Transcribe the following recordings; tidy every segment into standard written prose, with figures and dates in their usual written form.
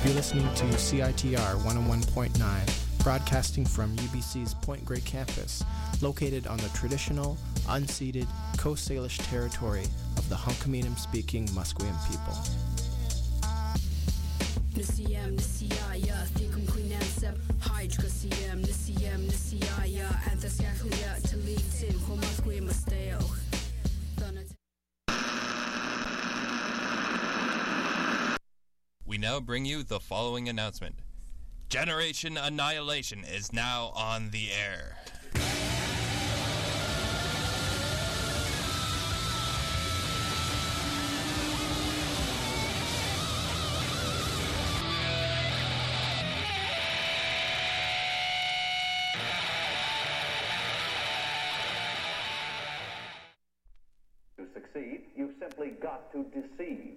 You're listening to CITR 101.9, broadcasting from UBC's Point Grey campus, located on the traditional, unceded Coast Salish territory of the Hunkaminam-speaking Musqueam people. We now bring you the following announcement. Generation Annihilation is now on the air. To succeed, you've simply got to deceive.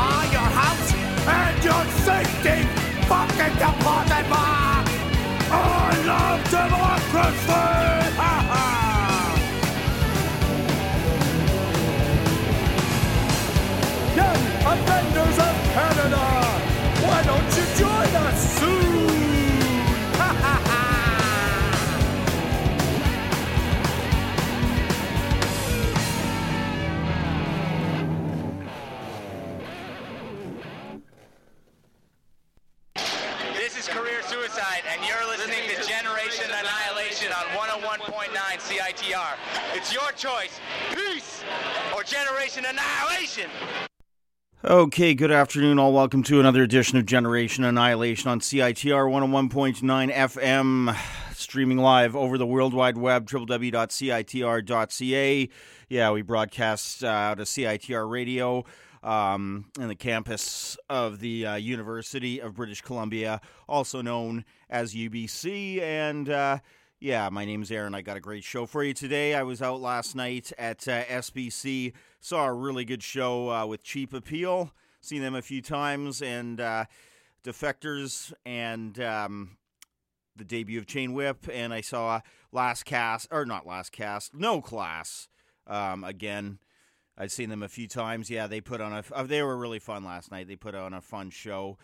Fucking deposit box! Oh! is Career Suicide, and you're listening to Generation Annihilation on 101.9 CITR. It's your choice, peace or Generation Annihilation. Okay, good afternoon, all. Welcome to another edition of Generation Annihilation on CITR 101.9 FM, streaming live over the World Wide Web, www.citr.ca. Yeah, we broadcast out of CITR Radio in the campus of the University of British Columbia, also known as UBC. And yeah, my name's Aaron. I got a great show for you today. I was out last night at SBC, saw a really good show with Cheap Appeal. Seen them a few times, and Defectors, and the debut of Chain Whip, and I saw No Class again. I've seen them a few times. Yeah, they put on they were really fun last night. They put on a fun show.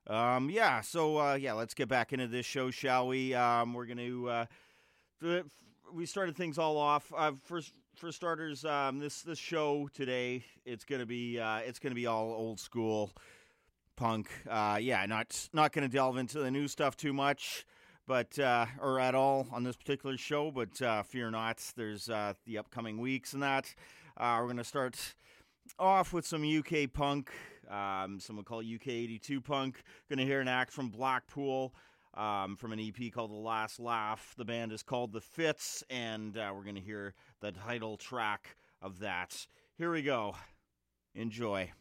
Let's get back into this show, shall we? We're going to we started things all off. For starters, this show today, it's gonna be all old school punk. Not gonna delve into the new stuff too much, but or at all on this particular show. But fear not, there's the upcoming weeks and that. We're gonna start off with some UK punk. Some would call it UK 82 punk. Gonna hear an act from Blackpool. From an EP called The Last Laugh. The band is called The Fits, and we're going to hear the title track of that. Here we go. Enjoy.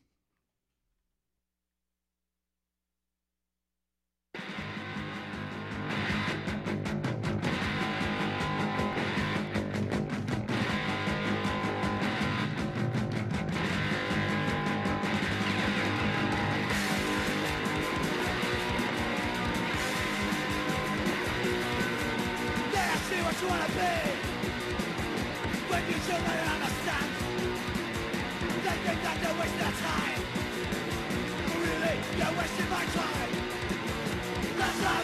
What you wanna be when you children understand? They think that they waste their time, but really you're wasting my time. That's up.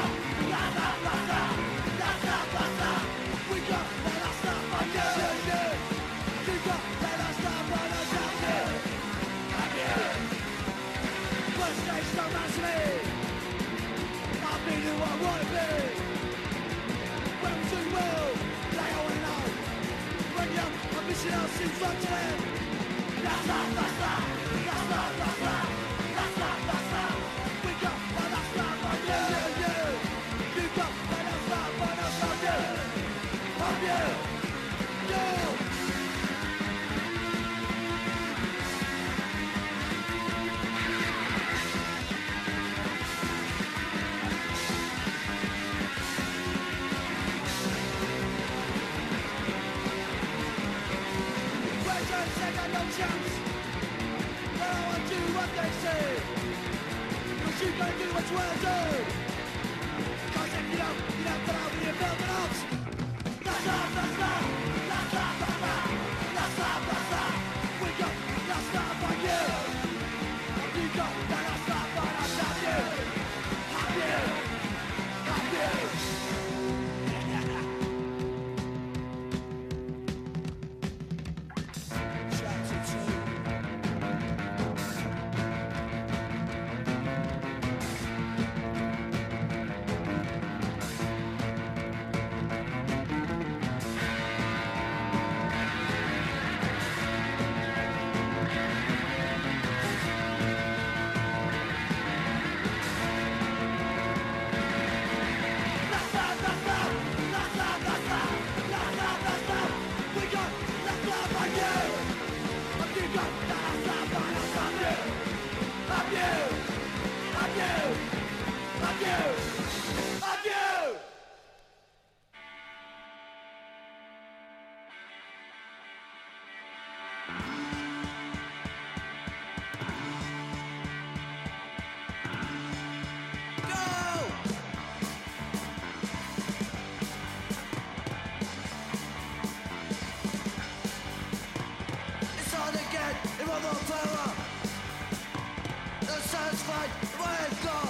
We got that last stuff on you. You got that last stuff on us out here. I'm here. First stage don't match me. I'll be who I wanna be. Too well, they all know. When young, ambition else seems like to them. That's up. We got that last love on you. You got that last love on us on you. No chance, but I want to do what they say. But you gotta do what you wanna do. Cause if you don't, put out with your velvet arms. That's up. We got that stuff on you. You got that stuff on us on you. satisfied with what I've got.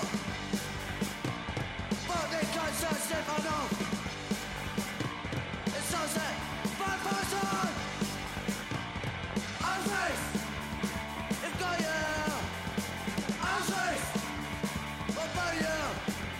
But they can't stand stiff or no. It's sunset, five person. I'm safe. You've got you. I'm safe. What about you?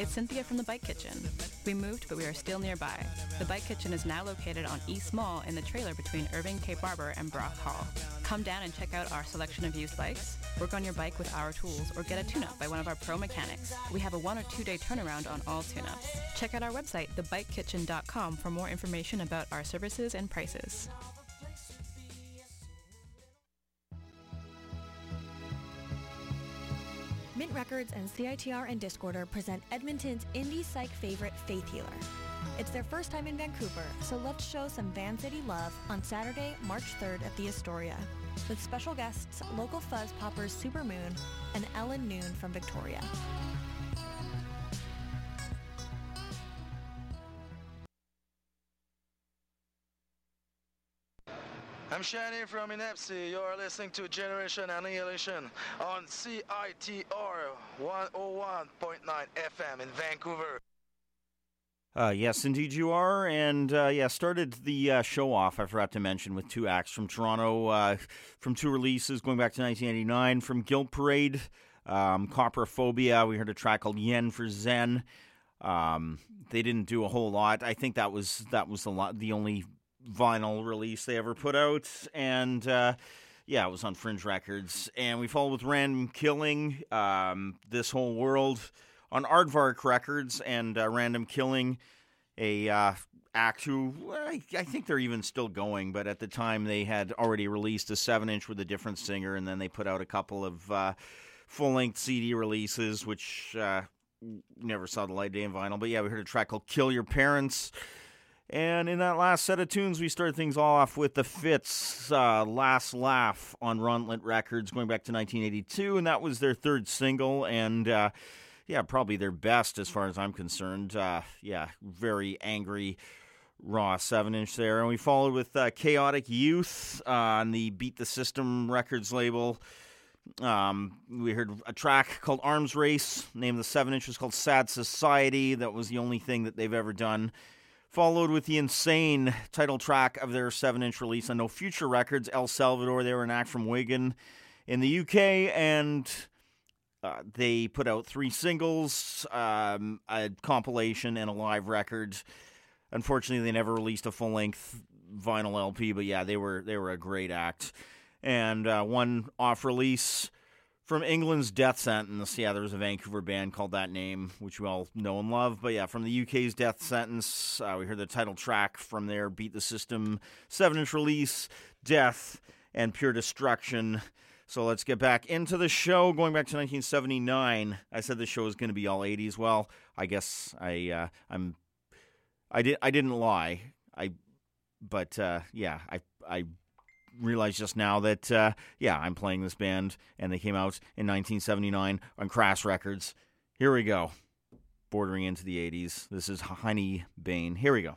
it's Cynthia from the Bike Kitchen. We moved, but we are still nearby. The Bike Kitchen is now located on East Mall in the trailer between Irving, Cape Barber, and Brock Hall. Come down and check out our selection of used bikes, work on your bike with our tools, or get a tune-up by one of our pro mechanics. We have a 1 or 2 day turnaround on all tune-ups. Check out our website, thebikekitchen.com, for more information about our services and prices. Mint Records and CITR and Discorder present Edmonton's indie psych favorite, Faith Healer. It's their first time in Vancouver, so let's show some Van City love on Saturday, March 3rd at the Astoria, with special guests local fuzz poppers Supermoon and Ellen Noon from Victoria. I'm Shani from Inepsi. You're listening to Generation Annihilation on CITR 101.9 FM in Vancouver. Yes, indeed you are. And, started the show off, I forgot to mention, with 2 acts from Toronto, from 2 releases going back to 1989. From Guilt Parade, Coprophobia, we heard a track called Yen for Zen. They didn't do a whole lot. I think that was the only vinyl release they ever put out. And, it was on Fringe Records. And we followed with Random Killing, This Whole World, on Aardvark Records, and Random Killing, a act who, I think they're even still going, but at the time they had already released a 7-inch with a different singer, and then they put out a couple of full-length CD releases, which never saw the light of day in vinyl. But we heard a track called Kill Your Parents. And in that last set of tunes, we started things all off with the Fits' Last Laugh on Rontlet Records, going back to 1982, and that was their 3rd single, and probably their best as far as I'm concerned. Very angry, raw 7-inch there. And we followed with Chaotic Youth on the Beat the System Records label. We heard a track called Arms Race. The name of the 7-inch was called Sad Society. That was the only thing that they've ever done. Followed with the Insane title track of their 7-inch release on No Future Records, El Salvador. They were an act from Wigan in the UK, and they put out 3 singles, a compilation, and a live record. Unfortunately, they never released a full-length vinyl LP, but they were a great act. And one off-release from England's Death Sentence. There was a Vancouver band called that name, which we all know and love. But from the UK's Death Sentence, we heard the title track from their Beat the System 7-inch release, Death and Pure Destruction. So let's get back into the show, going back to 1979. I said the show was going to be all 80s. Well, I guess I didn't lie. I realized just now that I'm playing this band, and they came out in 1979 on Crass Records. Here we go, bordering into the 80s. This is Honey Bane. Here we go.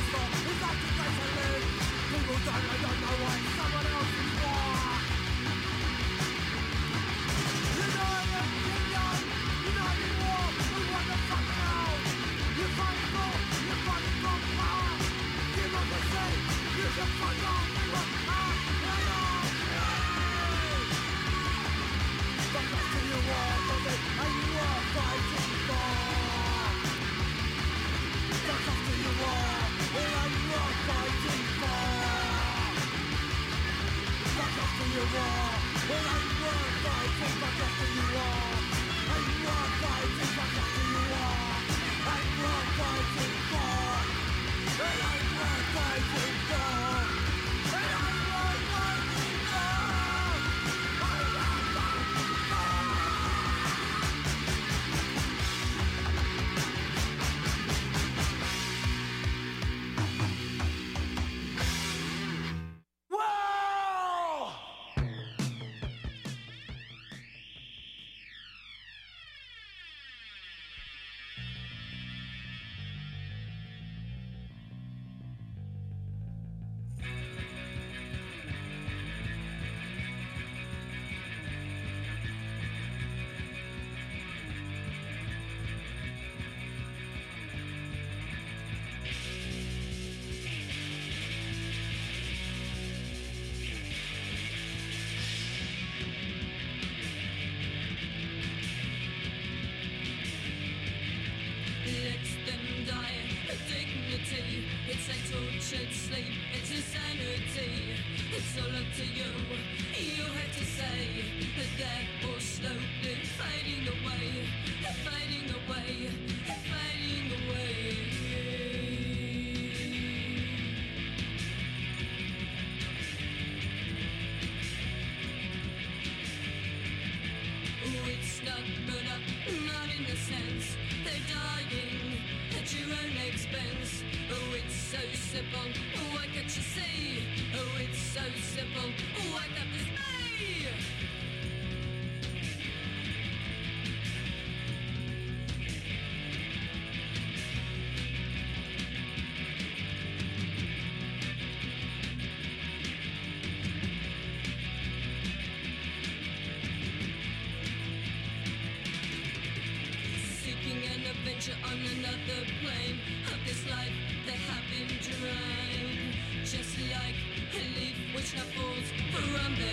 On another plane of this life that have been drowned, just like a leaf which now falls from their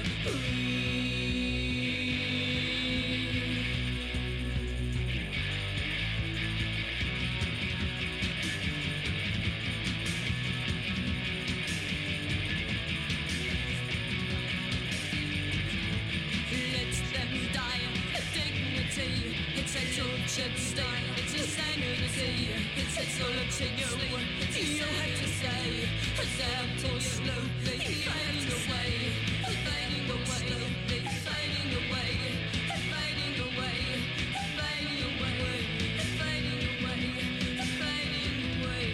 let them die of dignity. It's a tortured state. It's all up to you. You have to say, they're more slowly fading away, fading away, fading away, fading away, fading away, fading away, fading away.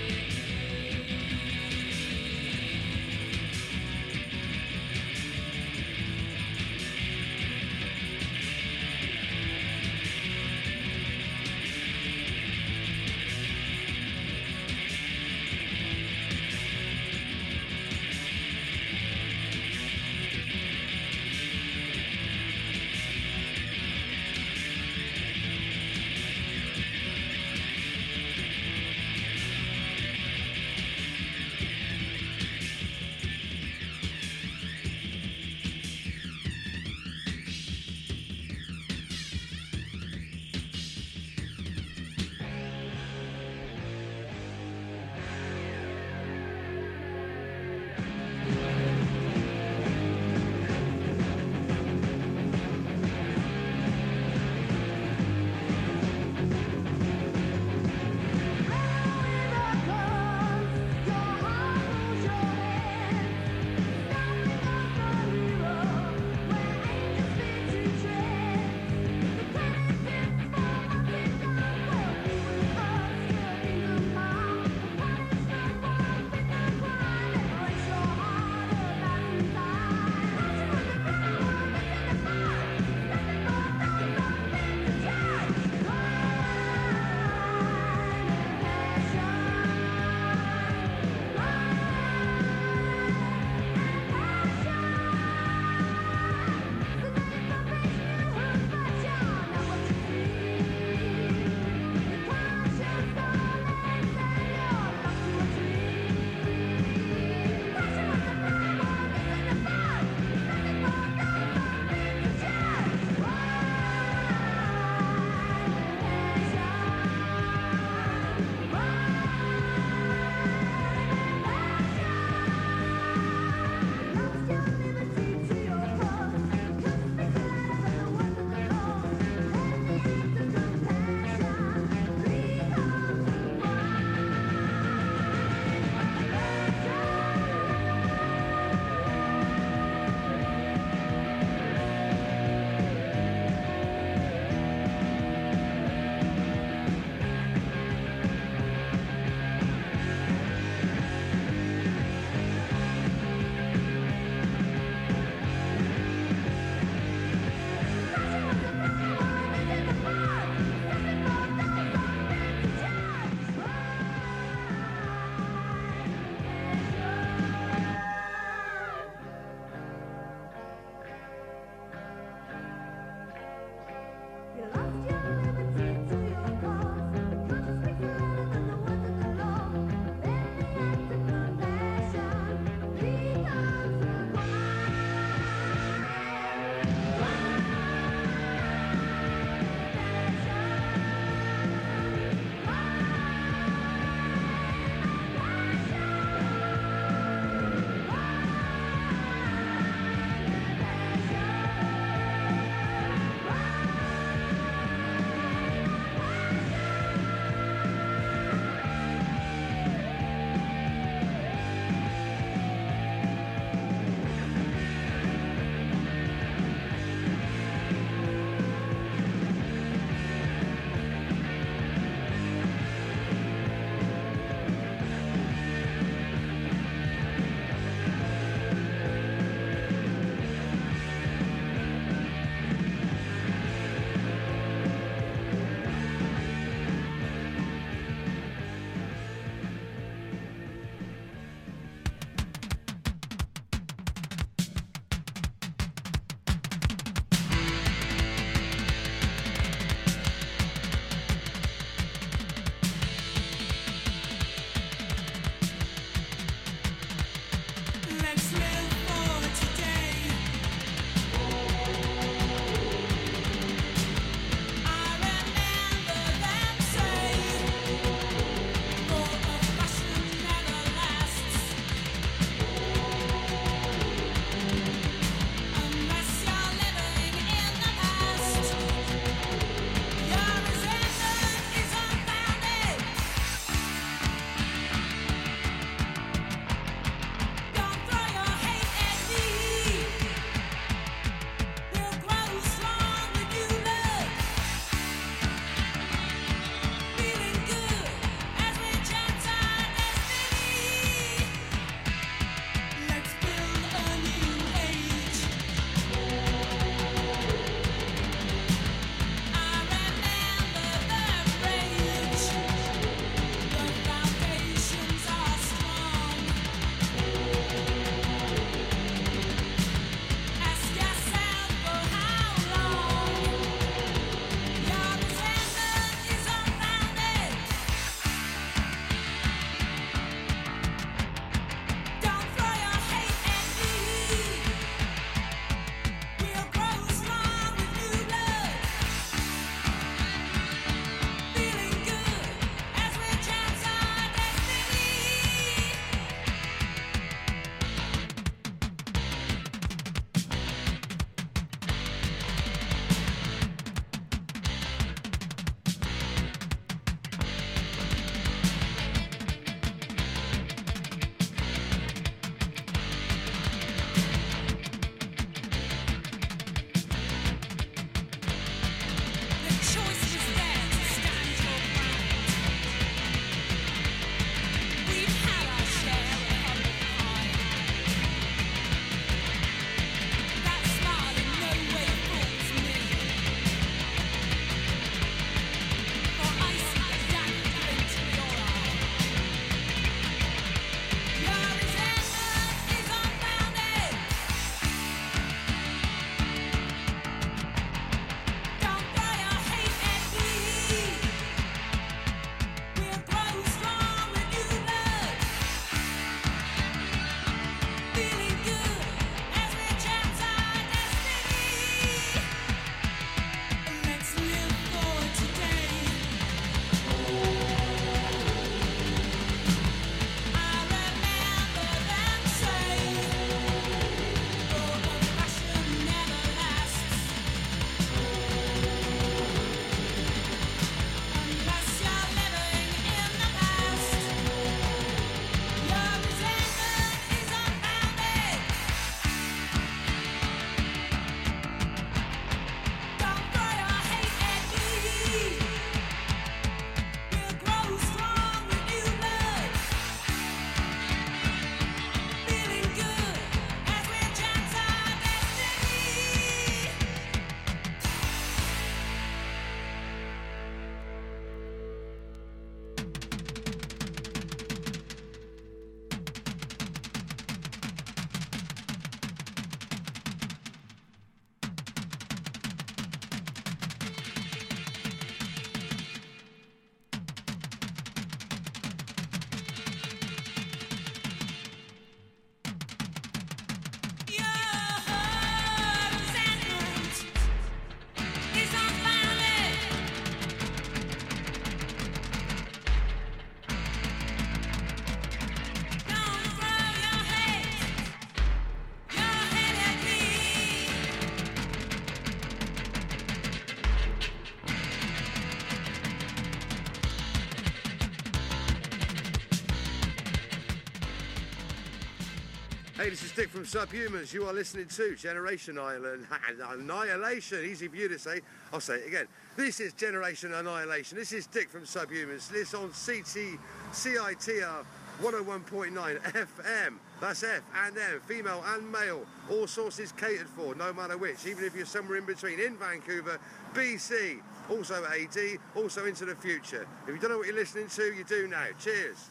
Hey, this is Dick from Subhumans. You are listening to Generation Annihilation. Easy for you to say. I'll say it again. This is Generation Annihilation. This is Dick from Subhumans. This on CITR 101.9 FM. That's F and M, female and male. All sources catered for, no matter which. Even if you're somewhere in between, in Vancouver, BC, also AD, also into the future. If you don't know what you're listening to, you do now. Cheers.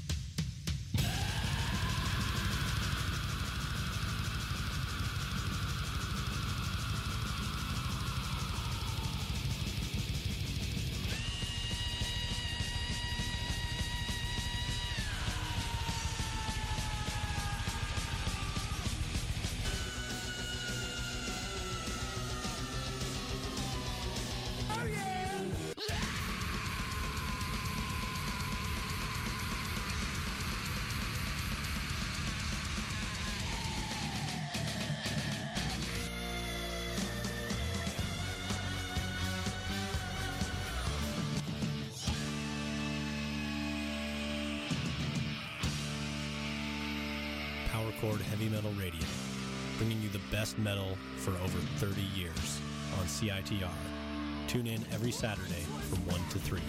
Chord Heavy Metal Radio, bringing you the best metal for over 30 years on CITR. Tune in every Saturday from 1 to 3.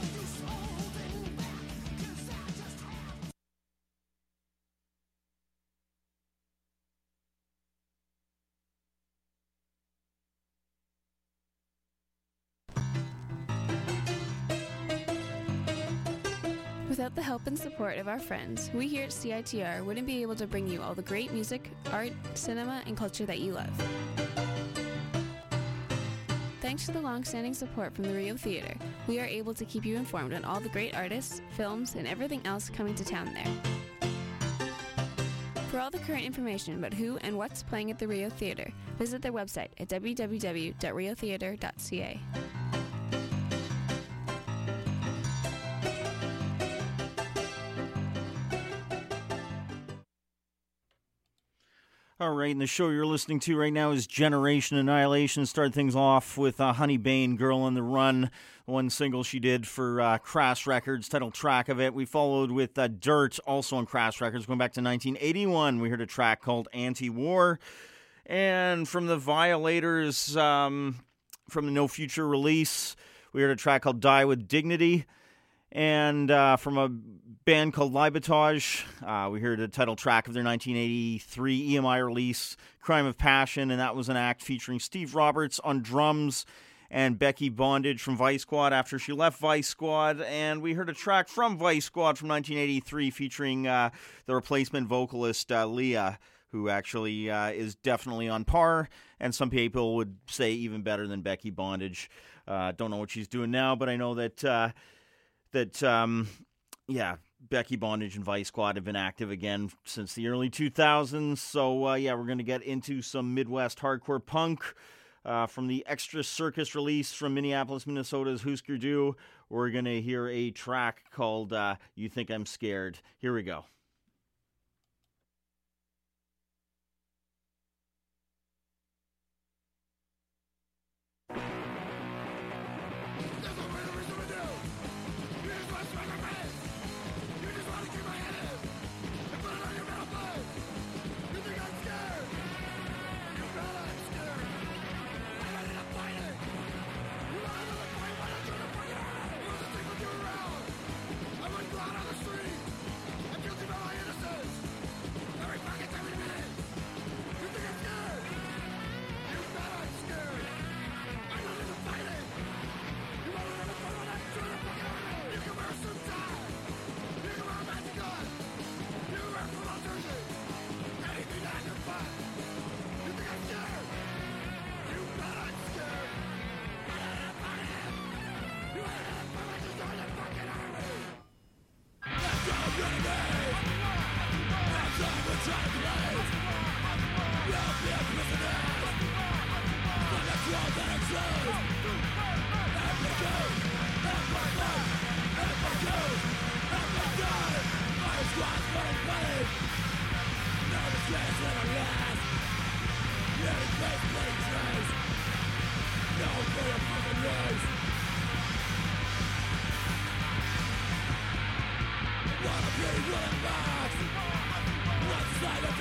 Without the help and support of our friends, we here at CITR wouldn't be able to bring you all the great music, art, cinema, and culture that you love. Thanks to the long-standing support from the Rio Theatre, we are able to keep you informed on all the great artists, films, and everything else coming to town there. For all the current information about who and what's playing at the Rio Theatre, visit their website at www.riotheatre.ca. All right, and the show you're listening to right now is Generation Annihilation. Started things off with Honey Bane, Girl on the Run, one single she did for Crass Records, title track of it. We followed with Dirt, also on Crass Records, going back to 1981. We heard a track called Anti-War. And from the Violators, from the No Future release, we heard a track called Die With Dignity. And from a band called Libatage, we heard a title track of their 1983 EMI release, Crime of Passion, and that was an act featuring Steve Roberts on drums and Becky Bondage from Vice Squad after she left Vice Squad. And we heard a track from Vice Squad from 1983 featuring the replacement vocalist Leah, who actually is definitely on par, and some people would say even better than Becky Bondage. Don't know what she's doing now, but I know that... Becky Bondage and Vice Squad have been active again since the early 2000s. So, we're going to get into some Midwest hardcore punk from the Extra Circus release from Minneapolis, Minnesota's Husker Du. We're going to hear a track called You Think I'm Scared. Here we go. Wanna be running back. What's inside of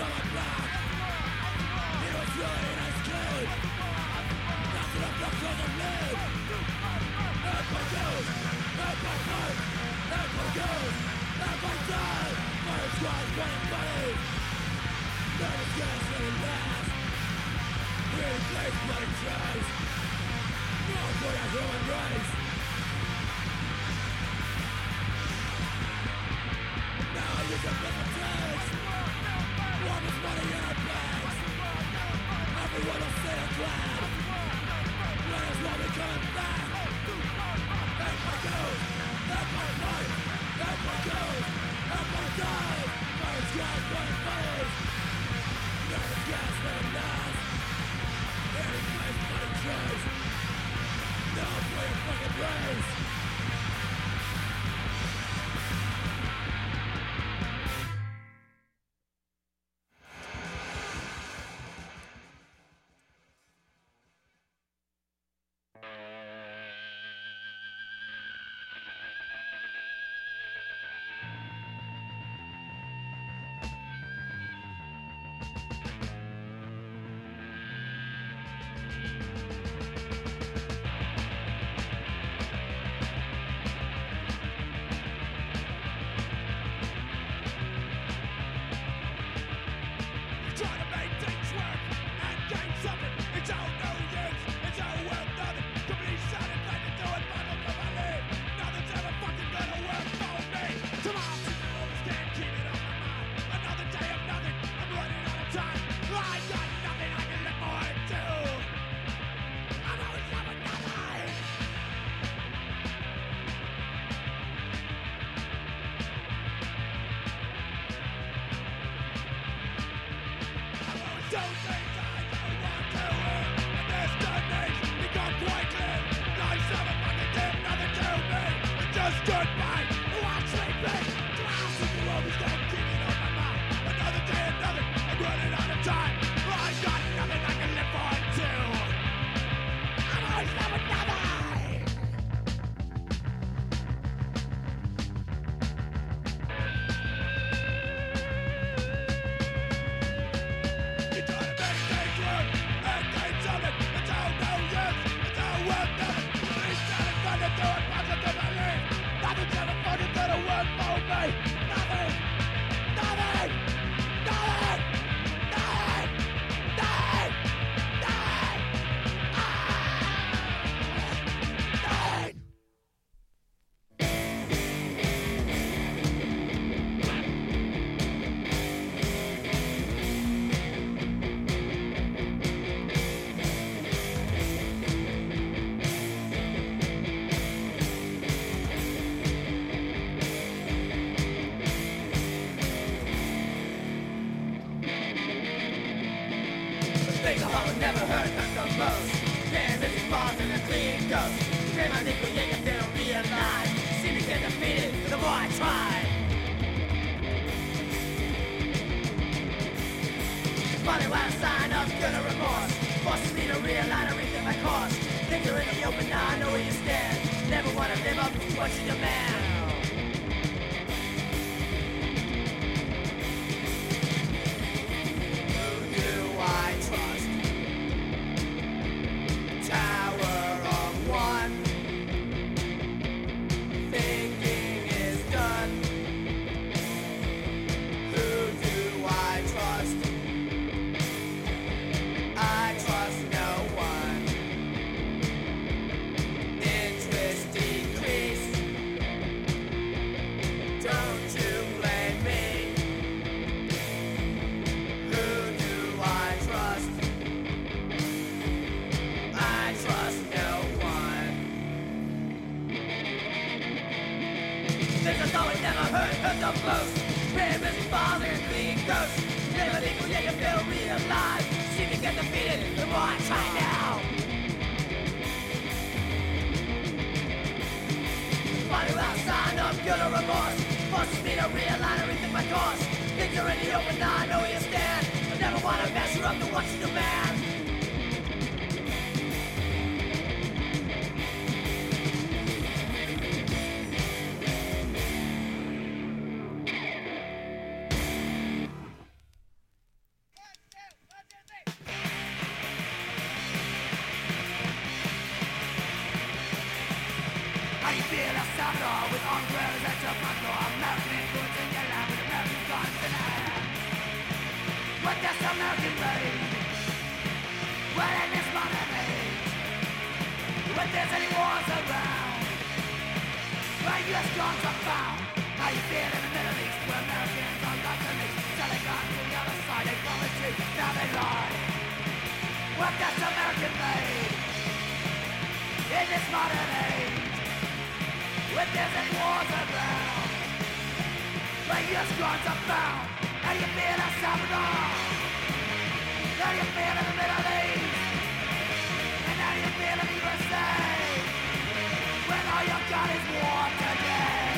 American made. Well, in this modern age, when there's any wars around, where U.S. guns are found, how you feel in the Middle East, where Americans are lost and least, selling guns to the other side, they promise you, now they lie. Well, that's American made. In this modern age, when there's any wars around, where U.S. guns are found, how do you feel in Salvador? How do you feel in the Middle East? And how do you feel in the USA? When all you've got is war today.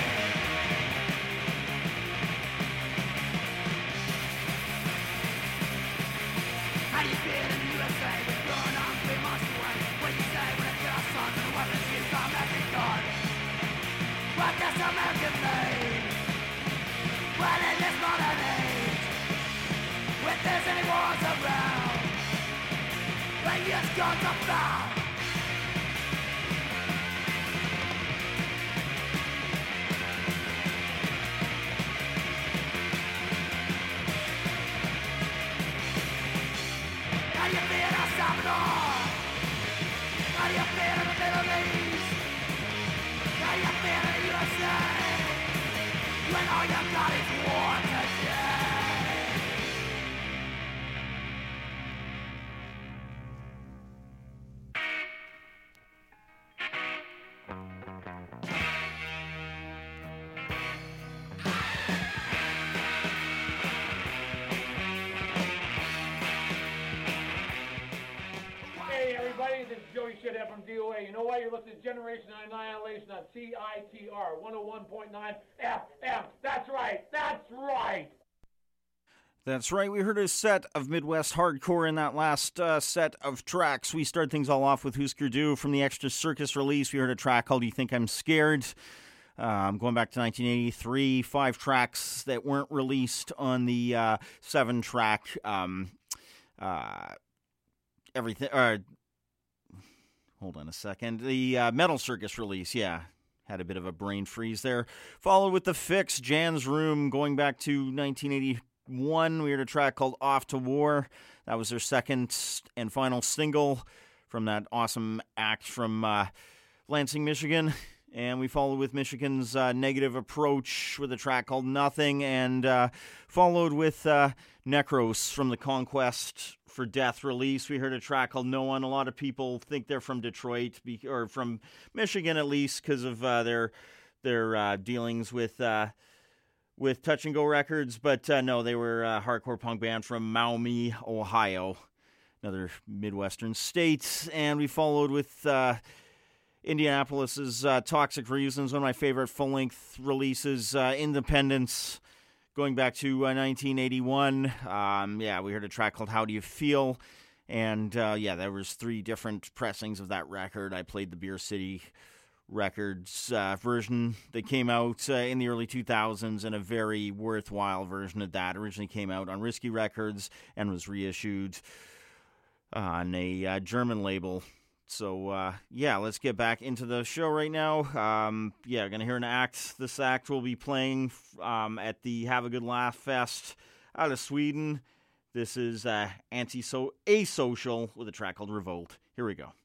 How do you feel in the USA? With growing on 3 months away. When you say when it's your sons and the weapons used are American. Well, that's American made. Well, in this modern age, when there's any wars around, where U.S. guns are found. How do you feel in El Salvador? How do you feel in the Middle East? How do you feel in the USA? When all you got is war today. Hey everybody, this is Joey Shithead from DOA. You know why you're listening to Generation Annihilation on CITR 101.9 FM. That's right, that's right. That's right. We heard a set of Midwest hardcore in that last set of tracks. We started things all off with Husker Du from the Extra Circus release. We heard a track called You Think I'm Scared. Going back to 1983, 5 tracks that weren't released on the 7-track everything. Hold on a second. The Metal Circus release, yeah. Had a bit of a brain freeze there. Followed with The Fix, Jan's Room, going back to 1981. We heard a track called Off to War. That was their second and final single from that awesome act from Lansing, Michigan. And we followed with Michigan's Negative Approach with a track called Nothing. And followed with Necros from the Conquest for Death release. We heard a track called No One. A lot of people think they're from Detroit, or from Michigan at least, because of their dealings with Touch and Go Records. But no, they were a hardcore punk band from Maumee, Ohio, another Midwestern state. And we followed with Indianapolis's Toxic Reasons, one of my favorite full-length releases, Independence, going back to 1981. We heard a track called How Do You Feel? And there was 3 different pressings of that record. I played the Beer City Records version that came out in the early 2000s, and a very worthwhile version of that. Originally came out on Risky Records and was reissued on a German label. So, let's get back into the show right now. We're going to hear an act. This act will be playing at the Have a Good Laugh Fest out of Sweden. This is Asocial with a track called Revolt. Here we go.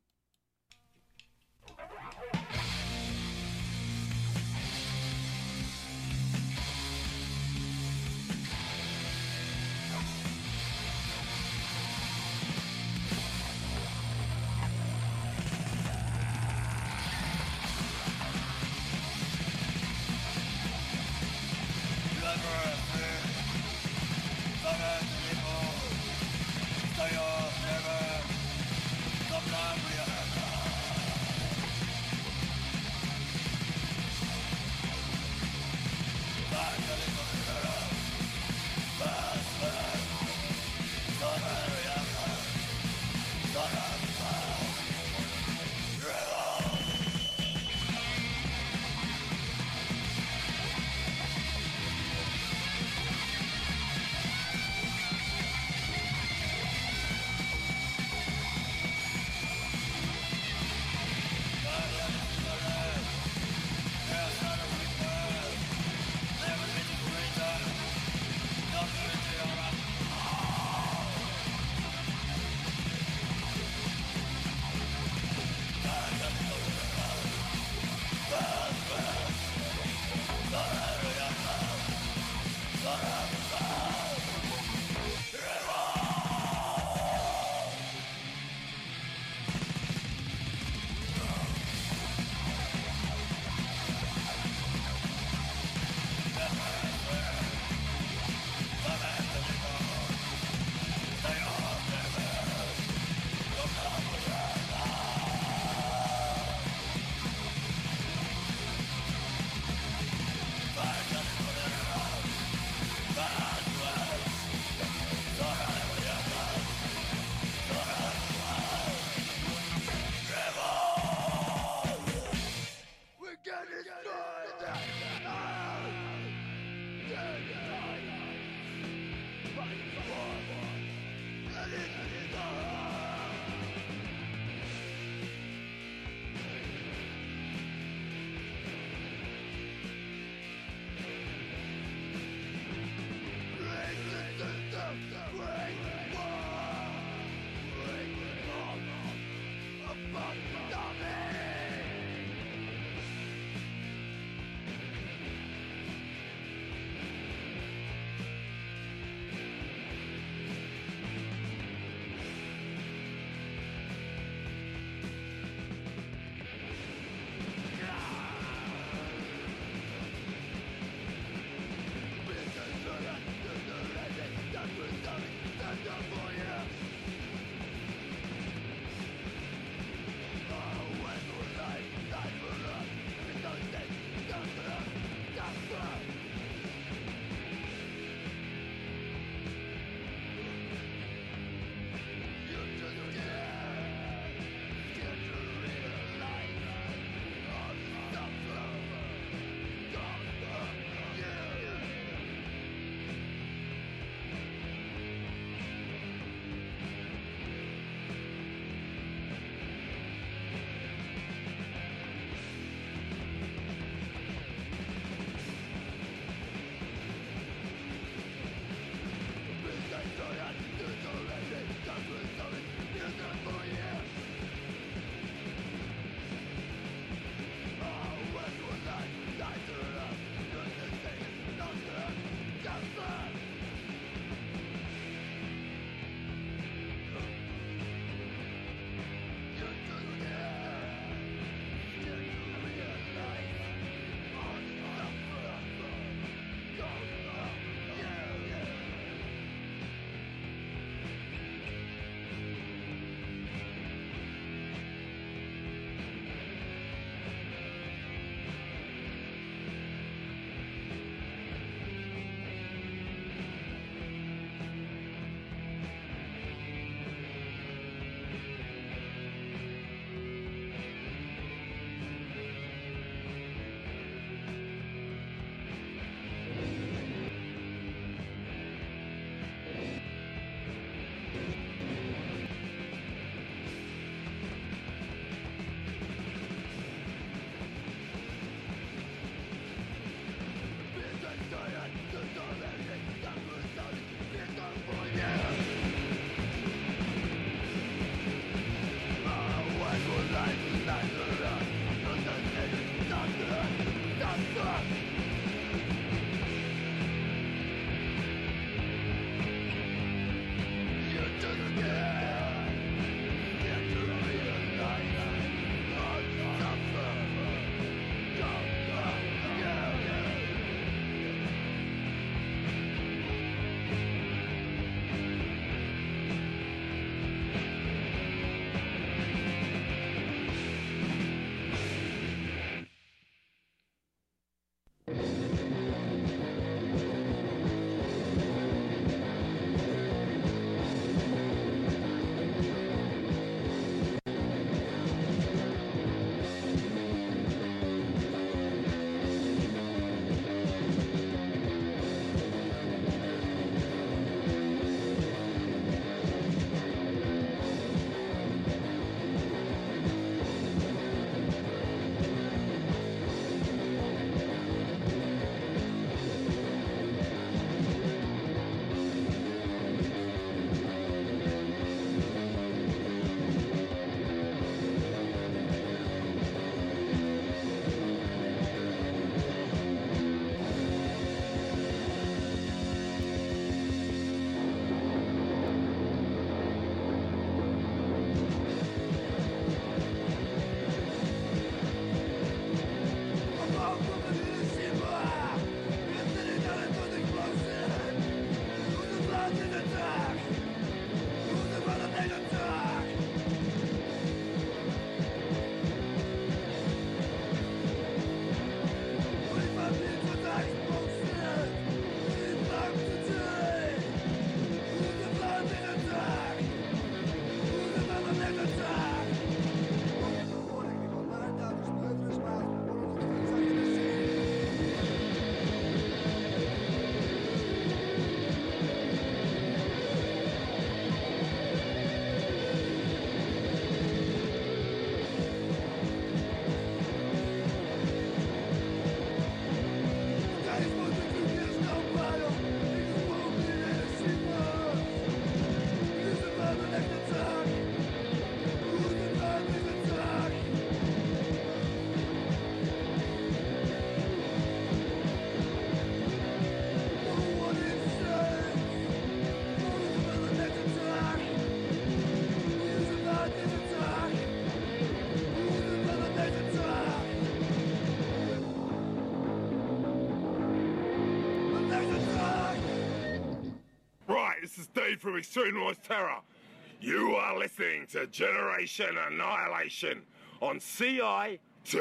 this is Dave from Extreme Noise Terror. You are listening to Generation Annihilation on CITR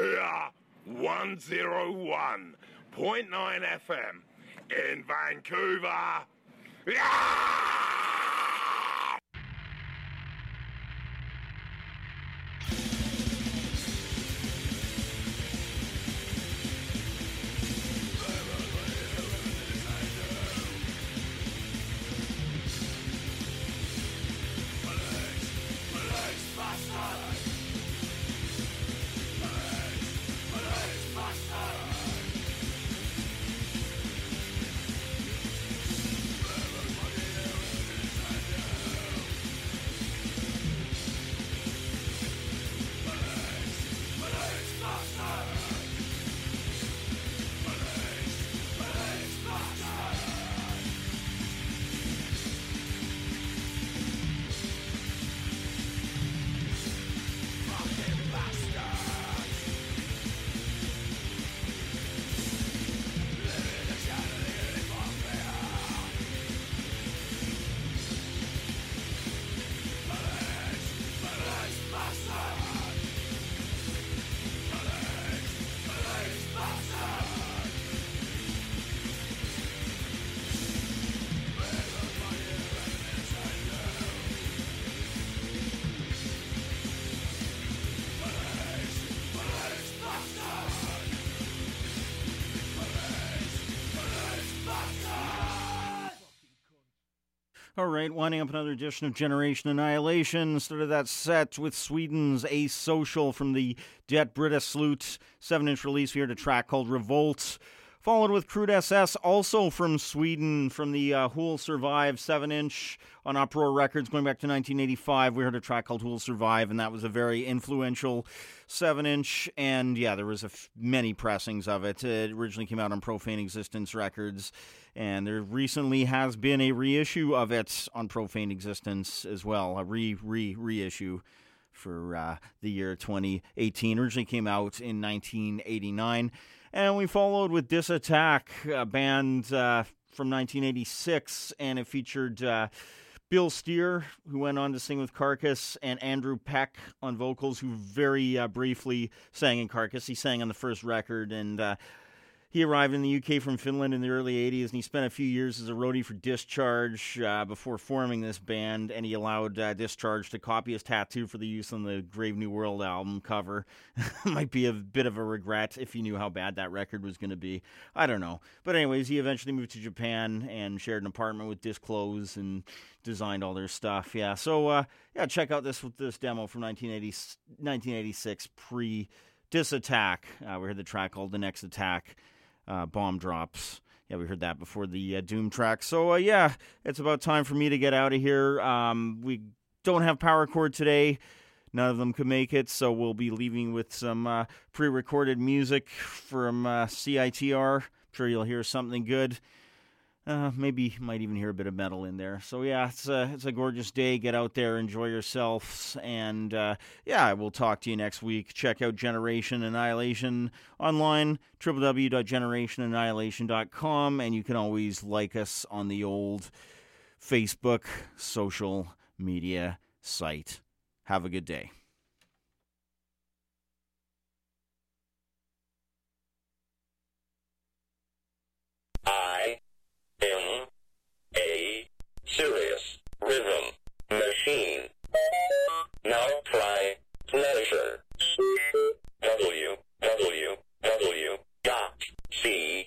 101.9 FM in Vancouver. Yeah! All right, winding up another edition of Generation Annihilation. Started that set with Sweden's Ace Social from the Det Britta Slut 7-inch release. We heard a track called Revolt. Followed with Crude SS, also from Sweden, from the Who'll Survive 7-inch on Uproar Records going back to 1985. We heard a track called Who'll Survive, and that was a very influential 7-inch. And yeah, there was many pressings of it. It originally came out on Profane Existence Records, and there recently has been a reissue of it on Profane Existence as well, a reissue for the year 2018. Originally came out in 1989. And we followed with Disattack, a band from 1986, and it featured Bill Steer, who went on to sing with Carcass, and Andrew Peck on vocals, who very briefly sang in Carcass. He sang on the first record, and he arrived in the UK from Finland in the early 80s, and he spent a few years as a roadie for Discharge before forming this band, and he allowed Discharge to copy his tattoo for the use on the Grave New World album cover. Might be a bit of a regret if he knew how bad that record was going to be. I don't know. But anyways, he eventually moved to Japan and shared an apartment with Disclose and designed all their stuff. Yeah, so yeah, check out this demo from 1986, pre-Disattack. We heard the track called The Next Attack. Bomb Drops. Yeah, we heard that before the Doom track. So, yeah, it's about time for me to get out of here. We don't have Power Chord today. None of them could make it, so we'll be leaving with some pre-recorded music from CITR. I'm sure you'll hear something good. Maybe you might even hear a bit of metal in there. So, yeah, it's a gorgeous day. Get out there, enjoy yourselves, and, yeah, we'll talk to you next week. Check out Generation Annihilation online, www.generationannihilation.com, and you can always like us on the old Facebook social media site. Have a good day. Serious rhythm machine. Now try pleasure. www.c